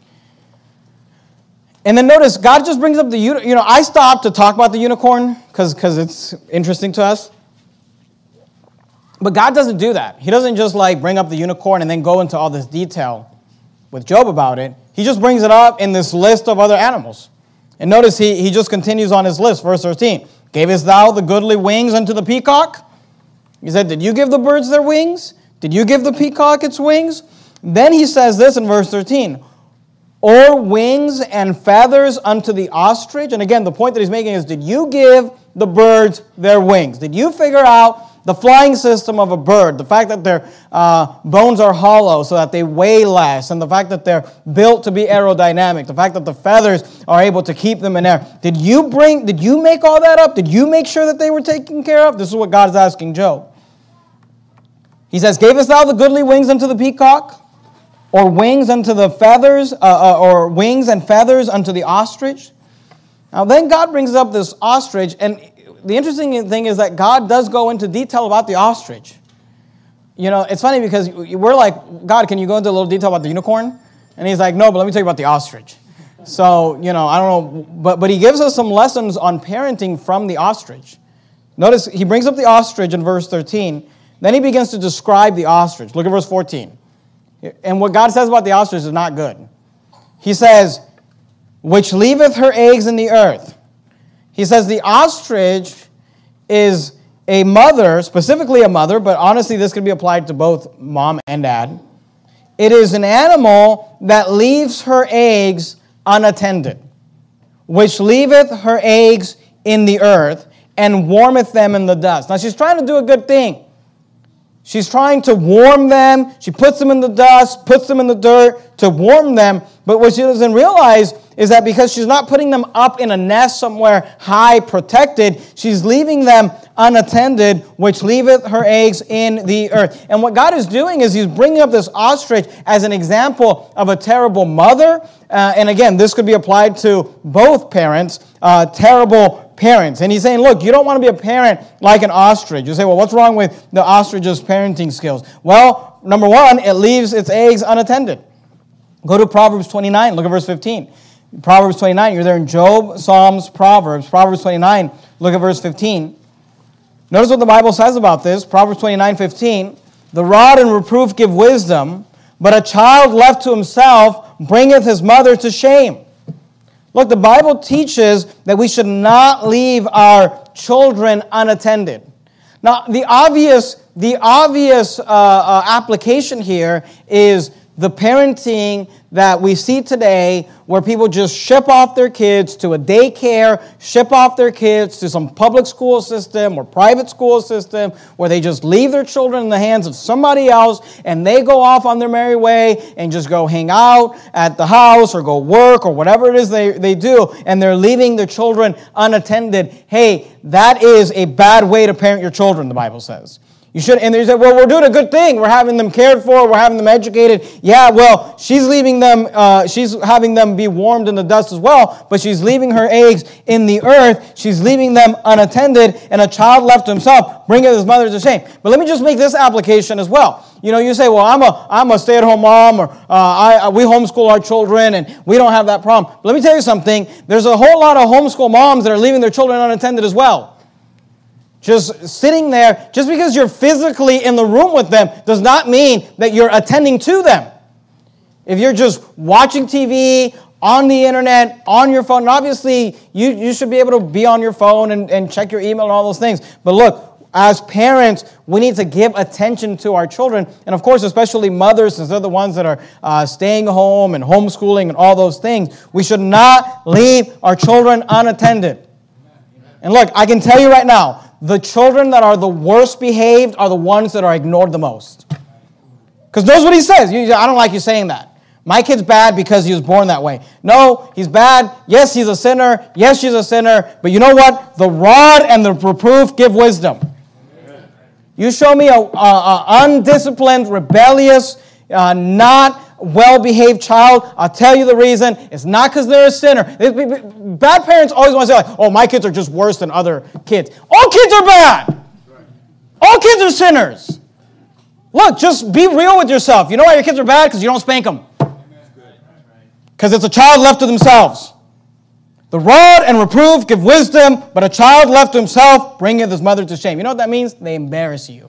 And then notice, God just brings up the unicorn. I stopped to talk about the unicorn because it's interesting to us. But God doesn't do that. He doesn't just bring up the unicorn and then go into all this detail with Job about it. He just brings it up in this list of other animals. And notice he just continues on his list, verse 13. Gavest thou the goodly wings unto the peacock? He said, did you give the birds their wings? Did you give the peacock its wings? Then he says this in verse 13. Or wings and feathers unto the ostrich? And again, the point that he's making is, did you give the birds their wings? Did you figure out the flying system of a bird, the fact that their bones are hollow so that they weigh less, and the fact that they're built to be aerodynamic, the fact that the feathers are able to keep them in air? Did you make all that up? Did you make sure that they were taken care of? This is what God is asking Job. He says, gavest thou the goodly wings unto the peacock? Or wings unto the feathers, or wings and feathers unto the ostrich? Now then God brings up this ostrich, and the interesting thing is that God does go into detail about the ostrich. You know, it's funny because we're like, God, can you go into a little detail about the unicorn? And he's like, no, but let me tell you about the ostrich. So, you know, I don't know, but he gives us some lessons on parenting from the ostrich. Notice he brings up the ostrich in verse 13. Then he begins to describe the ostrich. Look at verse 14. And what God says about the ostrich is not good. He says, which leaveth her eggs in the earth. He says the ostrich is a mother, specifically a mother, but honestly this could be applied to both mom and dad. It is an animal that leaves her eggs unattended, which leaveth her eggs in the earth and warmeth them in the dust. Now she's trying to do a good thing. She's trying to warm them. She puts them in the dust, puts them in the dirt to warm them. But what she doesn't realize is that because she's not putting them up in a nest somewhere high protected, she's leaving them unattended, which leaveth her eggs in the earth. And what God is doing is he's bringing up this ostrich as an example of a terrible mother. And again, this could be applied to both parents, terrible parents. And he's saying, look, you don't want to be a parent like an ostrich. You say, well, what's wrong with the ostrich's parenting skills? Well, number one, it leaves its eggs unattended. Go to Proverbs 29. Look at verse 15. Proverbs 29. You're there in Job, Psalms, Proverbs. Proverbs 29. Look at verse 15. Notice what the Bible says about this. Proverbs 29:15. The rod and reproof give wisdom, but a child left to himself bringeth his mother to shame. Look, the Bible teaches that we should not leave our children unattended. Now, the obvious application here is the parenting that we see today where people just ship off their kids to a daycare, ship off their kids to some public school system or private school system where they just leave their children in the hands of somebody else and they go off on their merry way and just go hang out at the house or go work or whatever it is they do, and they're leaving their children unattended. Hey, that is a bad way to parent your children, the Bible says. You should, and they say, well, we're doing a good thing. We're having them cared for. We're having them educated. Yeah, well, she's leaving them, she's having them be warmed in the dust as well, but she's leaving her eggs in the earth. She's leaving them unattended, and a child left to himself bringeth his mother to shame. But let me just make this application as well. You know, you say, well, I'm a stay-at-home mom, or we homeschool our children, and we don't have that problem. But let me tell you something. There's a whole lot of homeschool moms that are leaving their children unattended as well. Just sitting there, just because you're physically in the room with them does not mean that you're attending to them. If you're just watching TV, on the internet, on your phone, and obviously you should be able to be on your phone and check your email and all those things. But look, as parents, we need to give attention to our children. And of course, especially mothers, since they're the ones that are staying home and homeschooling and all those things, we should not leave our children unattended. And look, I can tell you right now, the children that are the worst behaved are the ones that are ignored the most. Because notice what he says. I don't like you saying that. My kid's bad because he was born that way. No, he's bad. Yes, he's a sinner. Yes, she's a sinner. But you know what? The rod and the reproof give wisdom. Amen. You show me a undisciplined, rebellious, not well-behaved child, I'll tell you the reason. It's not because they're a sinner. Bad parents always want to say, like, oh, my kids are just worse than other kids. All kids are bad. All kids are sinners. Look, just be real with yourself. You know why your kids are bad? Because you don't spank them. Because it's a child left to themselves. The rod and reproof give wisdom, but a child left to himself bringeth his mother to shame. You know what that means? They embarrass you.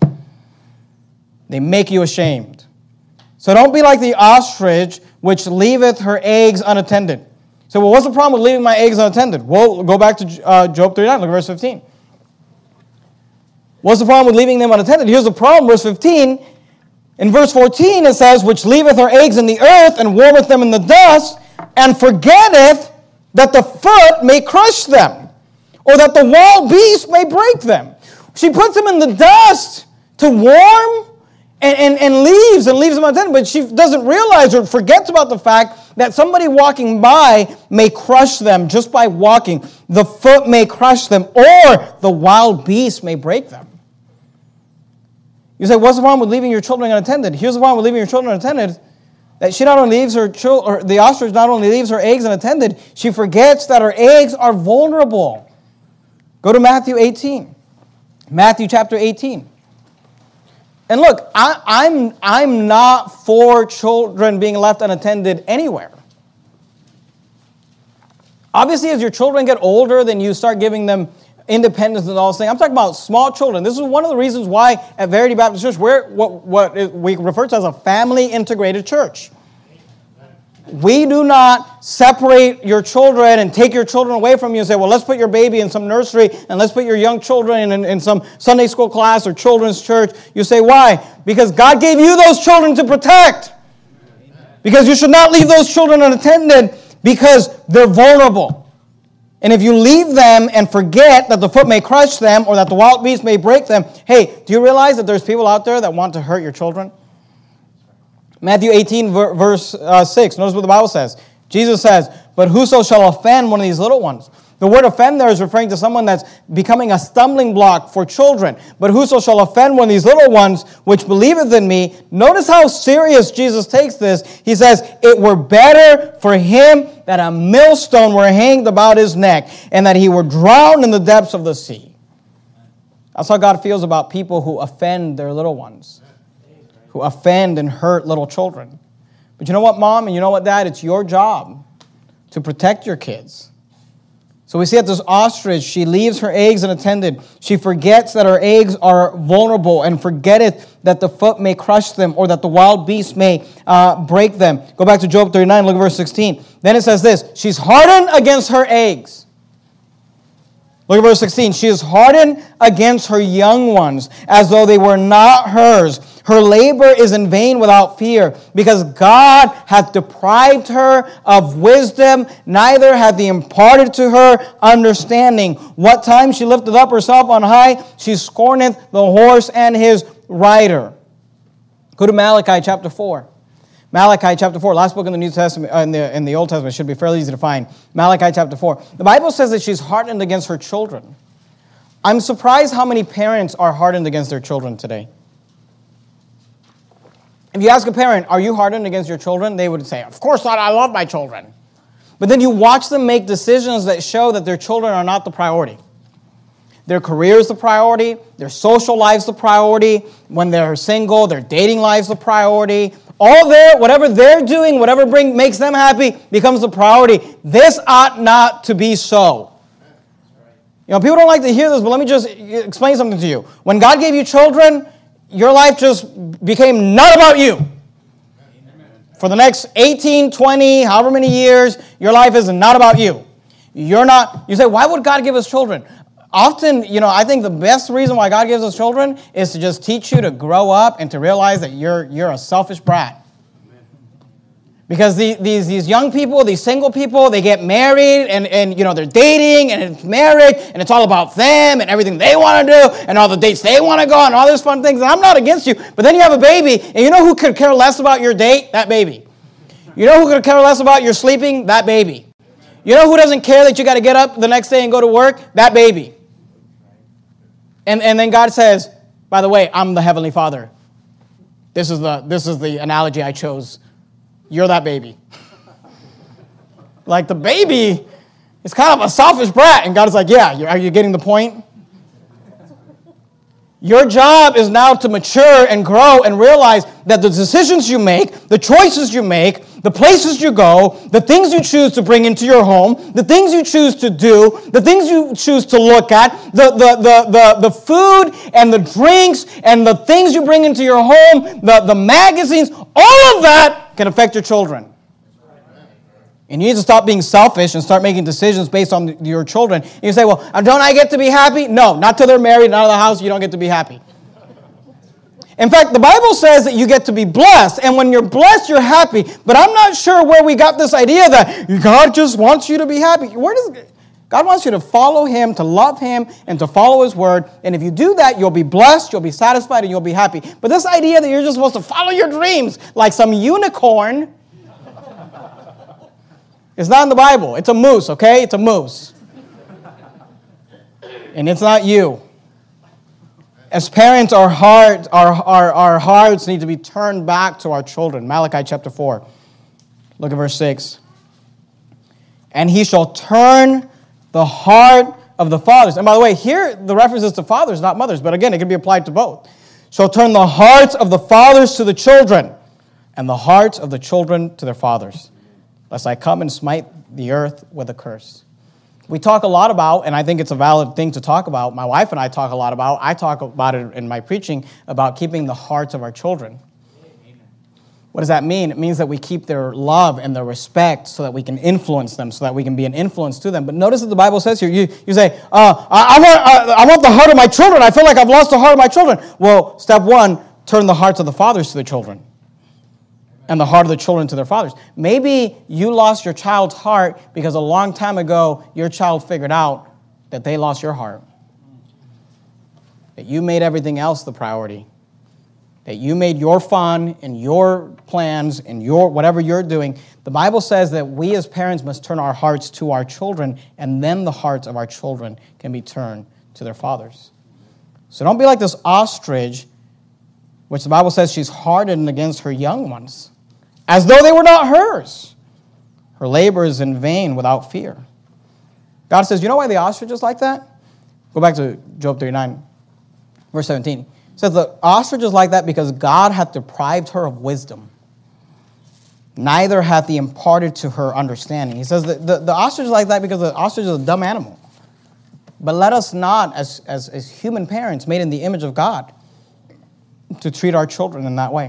They make you ashamed. So don't be like the ostrich which leaveth her eggs unattended. So, well, what's the problem with leaving my eggs unattended? Well, go back to Job 39, look at verse 15. What's the problem with leaving them unattended? Here's the problem, verse 15. In verse 14 it says, which leaveth her eggs in the earth, and warmeth them in the dust, and forgetteth that the foot may crush them, or that the wild beast may break them. She puts them in the dust to warm and leaves them unattended, but she doesn't realize or forgets about the fact that somebody walking by may crush them just by walking. The foot may crush them, or the wild beast may break them. You say, what's the problem with leaving your children unattended? Here's the problem with leaving your children unattended. That she not only leaves her children, or the ostrich not only leaves her eggs unattended, she forgets that her eggs are vulnerable. Go to Matthew 18. Matthew chapter 18. And look, I'm not for children being left unattended anywhere. Obviously, as your children get older, then you start giving them independence and all this thing. I'm talking about small children. This is one of the reasons why at Verity Baptist Church, we're what we refer to as a family integrated church. We do not separate your children and take your children away from you and say, well, let's put your baby in some nursery and let's put your young children in some Sunday school class or children's church. You say, why? Because God gave you those children to protect. Because you should not leave those children unattended because they're vulnerable. And if you leave them and forget that the foot may crush them or that the wild beast may break them, hey, do you realize that there's people out there that want to hurt your children? Matthew 18, verse 6. Notice what the Bible says. Jesus says, but whoso shall offend one of these little ones? The word offend there is referring to someone that's becoming a stumbling block for children. But whoso shall offend one of these little ones, which believeth in me, notice how serious Jesus takes this. He says, it were better for him that a millstone were hanged about his neck, and that he were drowned in the depths of the sea. That's how God feels about people who offend their little ones, who offend and hurt little children. But you know what, Mom, and you know what, Dad? It's your job to protect your kids. So we see that this ostrich, she leaves her eggs unattended. She forgets that her eggs are vulnerable and forgetteth that the foot may crush them or that the wild beast may break them. Go back to Job 39, look at verse 16. Then it says this, she's hardened against her eggs. Look at verse 16. She is hardened against her young ones as though they were not hers. Her labor is in vain without fear, because God hath deprived her of wisdom, neither hath he imparted to her understanding. What time she lifted up herself on high, she scorneth the horse and his rider. Go to Malachi chapter 4. Malachi chapter 4, last book in the New Testament, in the Old Testament, should be fairly easy to find. Malachi chapter 4. The Bible says that she's hardened against her children. I'm surprised how many parents are hardened against their children today. If you ask a parent, are you hardened against your children? They would say, of course not, I love my children. But then you watch them make decisions that show that their children are not the priority. Their career is the priority. Their social life's the priority. When they're single, their dating life's the priority. Whatever they're doing, whatever makes them happy becomes the priority. This ought not to be so. You know, people don't like to hear this, but let me just explain something to you. When God gave you children, your life just became not about you. For the next 18, 20, however many years, your life is not about you. You say, why would God give us children? Often, I think the best reason why God gives us children is to just teach you to grow up and to realize that you're a selfish brat. Because these young people, these single people, they get married and they're dating and it's marriage and it's all about them and everything they want to do and all the dates they want to go on and all these fun things. And I'm not against you, but then you have a baby and you know who could care less about your date? That baby. You know who could care less about your sleeping? That baby. You know who doesn't care that you got to get up the next day and go to work? That baby. And then God says, by the way, I'm the Heavenly Father. This is the analogy I chose. You're that baby. Like the baby is kind of a selfish brat. And God is like, yeah, are you getting the point? Your job is now to mature and grow and realize that the decisions you make, the choices you make, the places you go, the things you choose to bring into your home, the things you choose to do, the things you choose to look at, the food and the drinks and the things you bring into your home, the magazines, all of that can affect your children. And you need to stop being selfish and start making decisions based on your children. And you say, well, don't I get to be happy? No, not till they're married and out of the house, you don't get to be happy. In fact, the Bible says that you get to be blessed, and when you're blessed, you're happy. But I'm not sure where we got this idea that God just wants you to be happy. God wants you to follow Him, to love Him, and to follow His Word. And if you do that, you'll be blessed, you'll be satisfied, and you'll be happy. But this idea that you're just supposed to follow your dreams like some unicorn is not in the Bible. It's a moose, okay? It's a moose. And it's not you. As parents, our hearts need to be turned back to our children. Malachi chapter 4. Look at verse 6. And he shall turn the heart of the fathers. And by the way, here the reference is to fathers, not mothers. But again, it can be applied to both. Shall turn the hearts of the fathers to the children, and the hearts of the children to their fathers, lest I come and smite the earth with a curse. We talk a lot about, and I think it's a valid thing to talk about, my wife and I talk a lot about, I talk about it in my preaching, about keeping the hearts of our children. What does that mean? It means that we keep their love and their respect so that we can influence them, so that we can be an influence to them. But notice that the Bible says here, you say, I want the heart of my children. I feel like I've lost the heart of my children. Well, step one, turn the hearts of the fathers to the children, and the heart of the children to their fathers. Maybe you lost your child's heart because a long time ago, your child figured out that they lost your heart. That you made everything else the priority. That you made your fun and your plans and your whatever you're doing. The Bible says that we as parents must turn our hearts to our children, and then the hearts of our children can be turned to their fathers. So don't be like this ostrich, which the Bible says she's hardened against her young ones, as though they were not hers. Her labor is in vain without fear. God says, you know why the ostrich is like that? Go back to Job 39, verse 17. It says the ostrich is like that because God hath deprived her of wisdom. Neither hath he imparted to her understanding. He says that the ostrich is like that because the ostrich is a dumb animal. But let us not, as human parents made in the image of God, to treat our children in that way.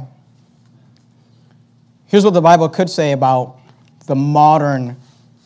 Here's what the Bible could say about the modern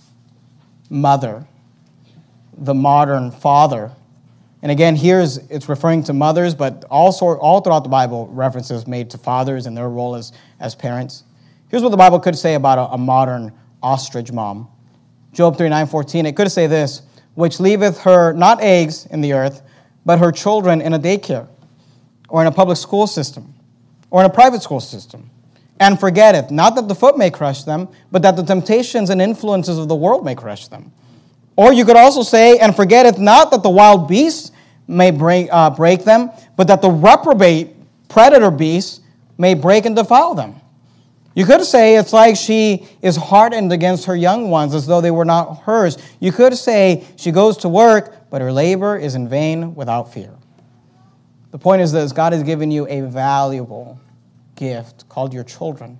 mother, the modern father. And again, it's referring to mothers, but also all throughout the Bible, references made to fathers and their role as parents. Here's what the Bible could say about a modern ostrich mom. Job 39:14, it could say this, which leaveth her not eggs in the earth, but her children in a daycare, or in a public school system, or in a private school system, and forgetteth, not that the foot may crush them, but that the temptations and influences of the world may crush them. Or you could also say, and forgetteth not that the wild beasts may break them, but that the reprobate predator beasts may break and defile them. You could say it's like she is hardened against her young ones as though they were not hers. You could say she goes to work, but her labor is in vain without fear. The point is this, God has given you a valuable gift called your children.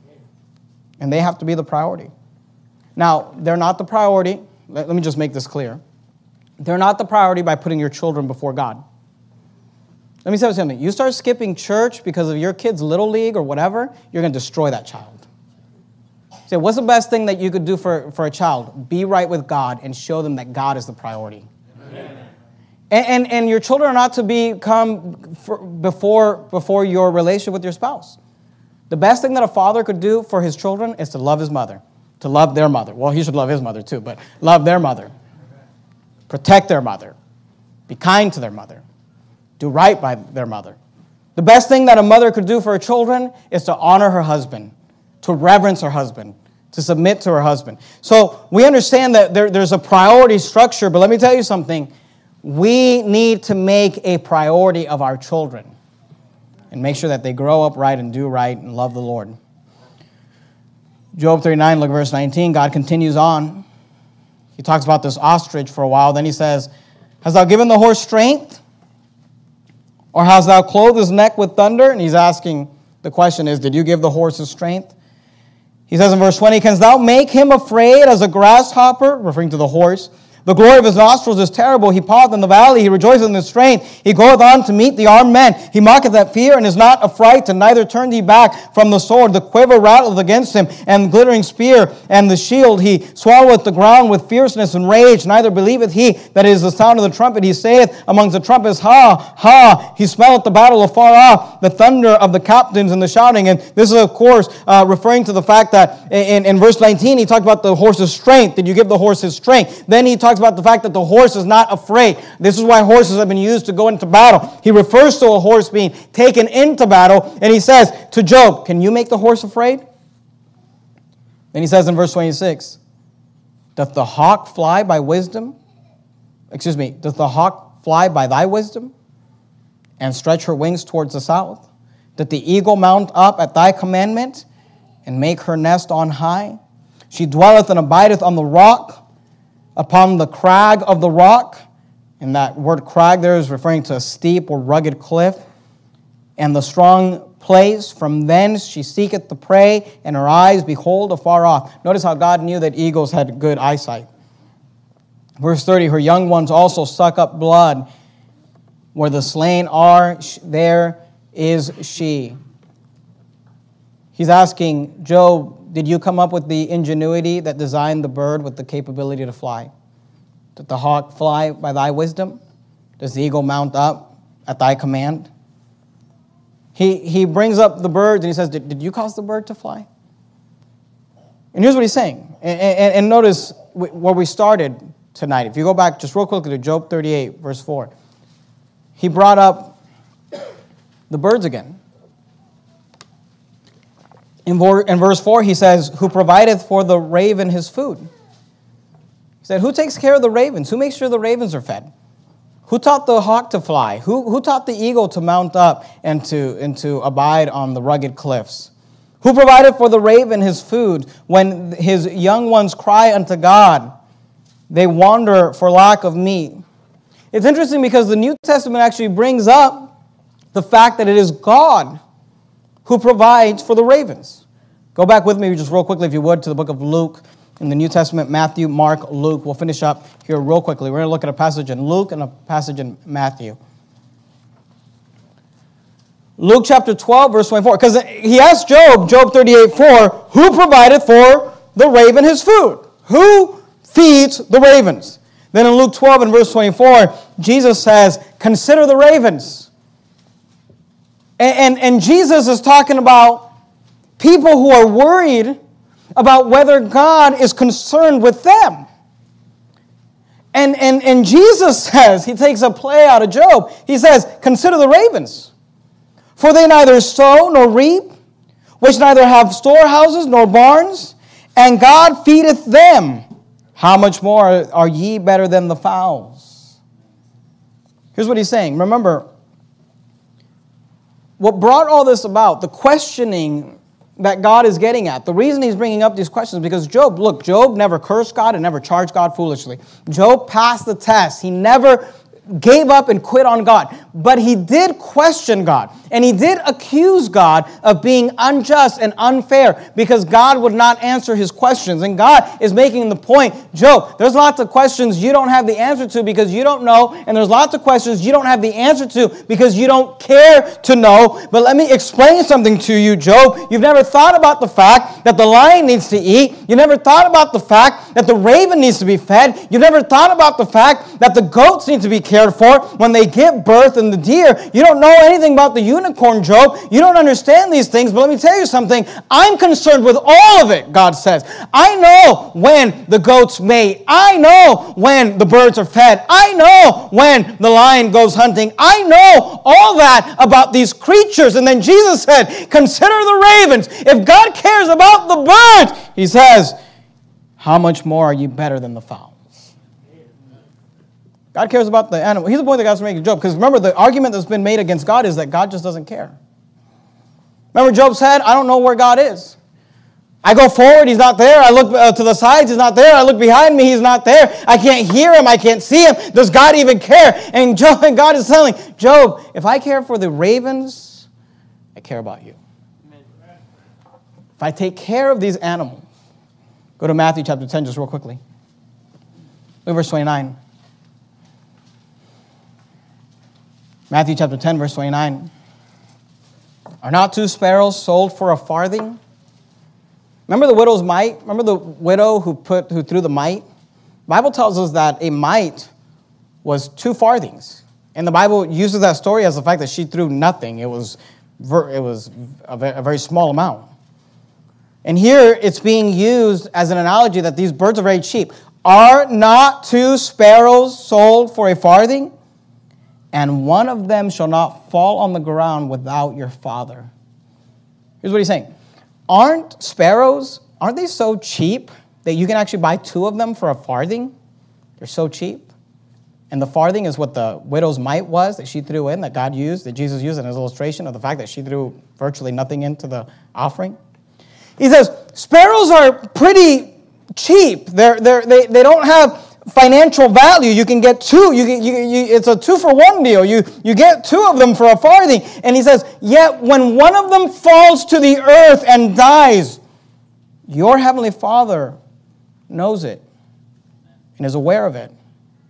And they have to be the priority. Now, they're not the priority. Let me just make this clear. They're not the priority by putting your children before God. Let me tell you something. You start skipping church because of your kid's little league or whatever, you're going to destroy that child. So what's the best thing that you could do for a child? Be right with God and show them that God is the priority. And your children are not to become before your relationship with your spouse. The best thing that a father could do for his children is to love his mother, to love their mother. Well, he should love his mother too, but love their mother. Protect their mother. Be kind to their mother. Do right by their mother. The best thing that a mother could do for her children is to honor her husband, to reverence her husband, to submit to her husband. So we understand that there's a priority structure, but let me tell you something. We need to make a priority of our children and make sure that they grow up right and do right and love the Lord. Job 39, look at verse 19. God continues on. He talks about this ostrich for a while. Then he says, hast thou given the horse strength? Or hast thou clothed his neck with thunder? And he's asking, the question is, did you give the horse his strength? He says in verse 20, canst thou make him afraid as a grasshopper? Referring to the horse. The glory of his nostrils is terrible. He pauseth in the valley. He rejoiceth in his strength. He goeth on to meet the armed men. He mocketh at fear and is not affrighted, neither turned he back from the sword. The quiver rattleth against him, and the glittering spear and the shield. He swalloweth the ground with fierceness and rage. Neither believeth he that it is the sound of the trumpet. He saith amongst the trumpets, Ha, ha. He smelleth the battle afar off, the thunder of the captains and the shouting. And this is, of course, referring to the fact that in verse 19, he talked about the horse's strength. Did you give the horse his strength? Then he talks about the fact that the horse is not afraid. This is why horses have been used to go into battle. He refers to a horse being taken into battle, and he says to Job, can you make the horse afraid? Then he says in verse 26, doth the hawk fly by wisdom? Doth the hawk fly by thy wisdom and stretch her wings towards the south? Doth the eagle mount up at thy commandment and make her nest on high? She dwelleth and abideth on the rock, upon the crag of the rock. And that word crag there is referring to a steep or rugged cliff. And the strong place, from thence she seeketh the prey, and her eyes behold afar off. Notice how God knew that eagles had good eyesight. Verse 30, her young ones also suck up blood. Where the slain are, there is she. He's asking, Job, did you come up with the ingenuity that designed the bird with the capability to fly? Did the hawk fly by thy wisdom? Does the eagle mount up at thy command? He brings up the birds and he says, did you cause the bird to fly? And here's what he's saying. And notice where we started tonight. If you go back just real quickly to Job 38, verse 4. He brought up the birds again. In verse 4, he says, who provideth for the raven his food? He said, who takes care of the ravens? Who makes sure the ravens are fed? Who taught the hawk to fly? Who taught the eagle to mount up and to abide on the rugged cliffs? Who provided for the raven his food? When his young ones cry unto God, they wander for lack of meat. It's interesting because the New Testament actually brings up the fact that it is God who provides for the ravens. Go back with me just real quickly, if you would, to the book of Luke in the New Testament, Matthew, Mark, Luke. We'll finish up here real quickly. We're going to look at a passage in Luke and a passage in Matthew. Luke chapter 12, verse 24. Because he asked Job 38:4, who provided for the raven his food? Who feeds the ravens? Then in Luke 12 and verse 24, Jesus says, consider the ravens. And Jesus is talking about people who are worried about whether God is concerned with them. And Jesus says, he takes a play out of Job. He says, consider the ravens. For they neither sow nor reap, which neither have storehouses nor barns, and God feedeth them. How much more are ye better than the fowls? Here's what he's saying. Remember, what brought all this about, the questioning that God is getting at, the reason he's bringing up these questions is because Job never cursed God and never charged God foolishly. Job passed the test. He never gave up and quit on God. But he did question God. And he did accuse God of being unjust and unfair because God would not answer his questions. And God is making the point, Job, there's lots of questions you don't have the answer to because you don't know. And there's lots of questions you don't have the answer to because you don't care to know. But let me explain something to you, Job. You've never thought about the fact that the lion needs to eat. You never thought about the fact that the raven needs to be fed. You never thought about the fact that the goats need to be cared for when they give birth, and the deer. You don't know anything about the unicorn, Job. You don't understand these things, but let me tell you something. I'm concerned with all of it, God says. I know when the goats mate. I know when the birds are fed. I know when the lion goes hunting. I know all that about these creatures. And then Jesus said, consider the ravens. If God cares about the birds, he says, how much more are you better than the fowls? God cares about the animal. Here's the point that God's making Job. Because remember, the argument that's been made against God is that God just doesn't care. Remember, Job said, I don't know where God is. I go forward, he's not there. I look to the sides, he's not there. I look behind me, he's not there. I can't hear him, I can't see him. Does God even care? And God is telling Job, if I care for the ravens, I care about you. If I take care of these animals. Go to Matthew chapter 10 just real quickly. Look at verse 29. Matthew chapter 10, verse 29. Are not 2 sparrows sold for a farthing? Remember the widow's mite? Remember the widow who threw the mite? The Bible tells us that a mite was 2 farthings. And the Bible uses that story as the fact that she threw nothing. It was a very small amount. And here it's being used as an analogy that these birds are very cheap. Are not 2 sparrows sold for a farthing? And one of them shall not fall on the ground without your Father. Here's what he's saying. Aren't they so cheap that you can actually buy 2 of them for a farthing? They're so cheap. And the farthing is what the widow's mite was that she threw in, that God used, that Jesus used in his illustration of the fact that she threw virtually nothing into the offering. He says, sparrows are pretty cheap. They don't have financial value. You can get 2. It's a 2-for-1 deal. You get 2 of them for a farthing. And he says, yet when one of them falls to the earth and dies, your heavenly Father knows it and is aware of it.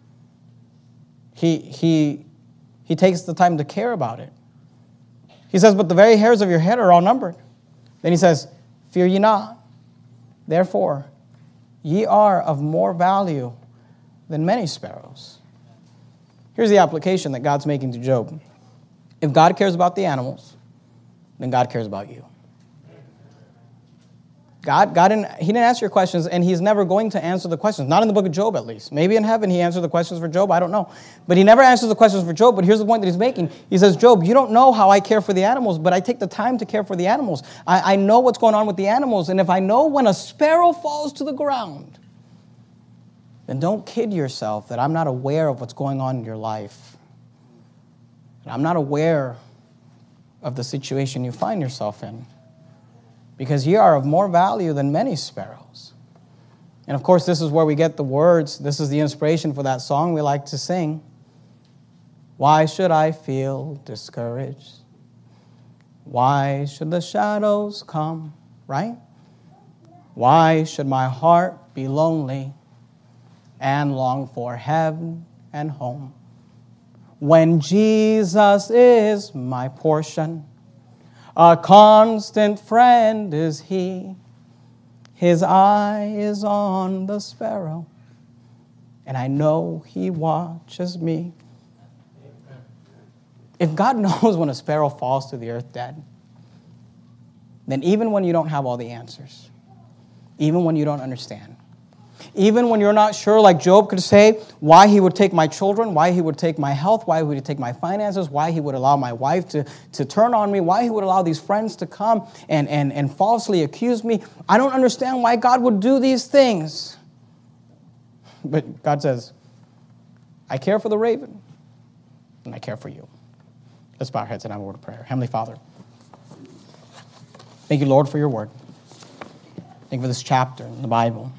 He takes the time to care about it. He says, but the very hairs of your head are all numbered. Then he says, fear ye not. Therefore, ye are of more value than many sparrows. Here's the application that God's making to Job. If God cares about the animals, then God cares about you. God didn't answer your questions, and he's never going to answer the questions. Not in the book of Job, at least. Maybe in heaven he answered the questions for Job. I don't know. But he never answers the questions for Job. But here's the point that he's making. He says, Job, you don't know how I care for the animals, but I take the time to care for the animals. I know what's going on with the animals. And if I know when a sparrow falls to the ground, then don't kid yourself that I'm not aware of what's going on in your life. And I'm not aware of the situation you find yourself in. Because ye are of more value than many sparrows. And of course, this is where we get the words. This is the inspiration for that song we like to sing. Why should I feel discouraged? Why should the shadows come, right? Why should my heart be lonely and long for heaven and home? When Jesus is my portion, a constant friend is he. His eye is on the sparrow, and I know he watches me. If God knows when a sparrow falls to the earth dead, then even when you don't have all the answers, even when you don't understand, even when you're not sure, like Job could say, why he would take my children, why he would take my health, why he would take my finances, why he would allow my wife to turn on me, why he would allow these friends to come and falsely accuse me. I don't understand why God would do these things. But God says, I care for the raven, and I care for you. Let's bow our heads and have a word of prayer. Heavenly Father, thank you, Lord, for your word. Thank you for this chapter in the Bible,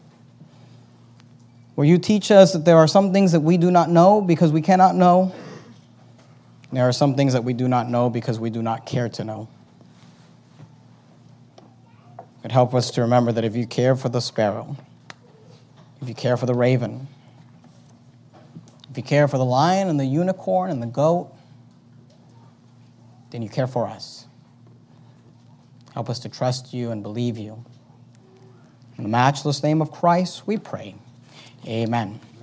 where you teach us that there are some things that we do not know because we cannot know. There are some things that we do not know because we do not care to know. It help us to remember that if you care for the sparrow, if you care for the raven, if you care for the lion and the unicorn and the goat, then you care for us. Help us to trust you and believe you. In the matchless name of Christ, we pray. Amen.